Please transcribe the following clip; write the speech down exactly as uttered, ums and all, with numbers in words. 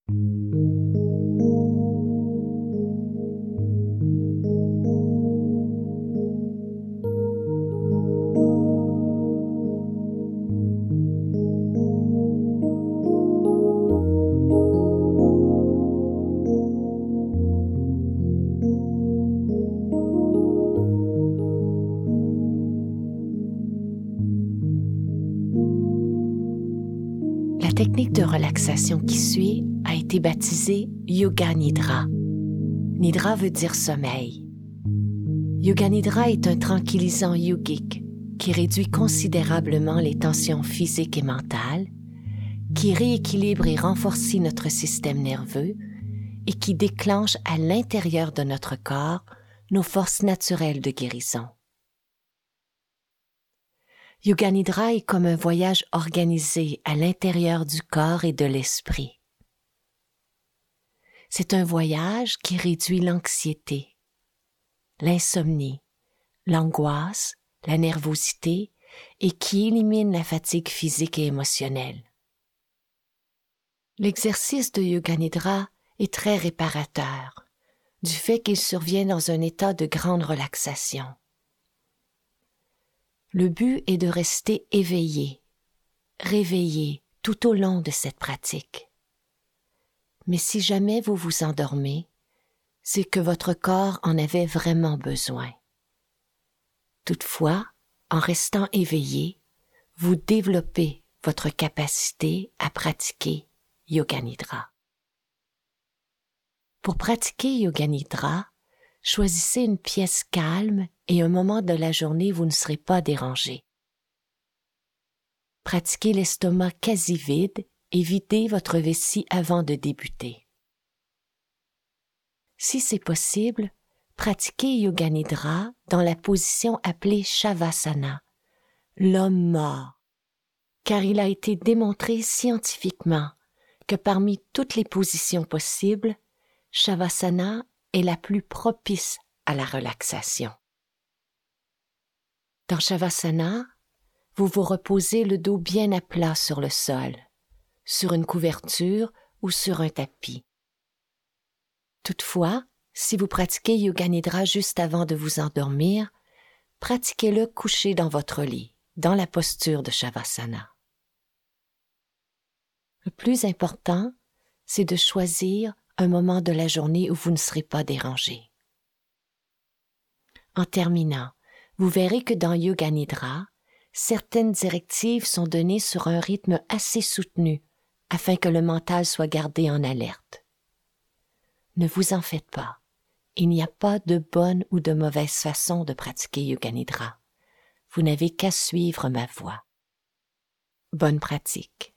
La technique de relaxation qui suit a été baptisée Yoga Nidra. Nidra veut dire sommeil. Yoga Nidra est un tranquillisant yogique qui réduit considérablement les tensions physiques et mentales, qui rééquilibre et renforce notre système nerveux et qui déclenche à l'intérieur de notre corps nos forces naturelles de guérison. Yoga Nidra est comme un voyage organisé à l'intérieur du corps et de l'esprit. C'est un voyage qui réduit l'anxiété, l'insomnie, l'angoisse, la nervosité et qui élimine la fatigue physique et émotionnelle. L'exercice de Yoga Nidra est très réparateur, du fait qu'il survient dans un état de grande relaxation. Le but est de rester éveillé, réveillé tout au long de cette pratique. Mais si jamais vous vous endormez, c'est que votre corps en avait vraiment besoin. Toutefois, en restant éveillé, vous développez votre capacité à pratiquer Yoga Nidra. Pour pratiquer Yoga Nidra, choisissez une pièce calme et un moment de la journée où vous ne serez pas dérangé. Pratiquez l'estomac quasi vide et videz votre vessie avant de débuter. Si c'est possible, pratiquez Yoga Nidra dans la position appelée Shavasana, l'homme mort, car il a été démontré scientifiquement que parmi toutes les positions possibles, Shavasana est la plus propice à la relaxation. Dans Shavasana, vous vous reposez le dos bien à plat sur le sol, sur une couverture ou sur un tapis. Toutefois, si vous pratiquez Yoga Nidra juste avant de vous endormir, pratiquez-le couché dans votre lit, dans la posture de Shavasana. Le plus important, c'est de choisir un moment de la journée où vous ne serez pas dérangé. En terminant, vous verrez que dans Yoga Nidra, certaines directives sont données sur un rythme assez soutenu afin que le mental soit gardé en alerte. Ne vous en faites pas. Il n'y a pas de bonne ou de mauvaise façon de pratiquer Yoga Nidra. Vous n'avez qu'à suivre ma voie. Bonne pratique.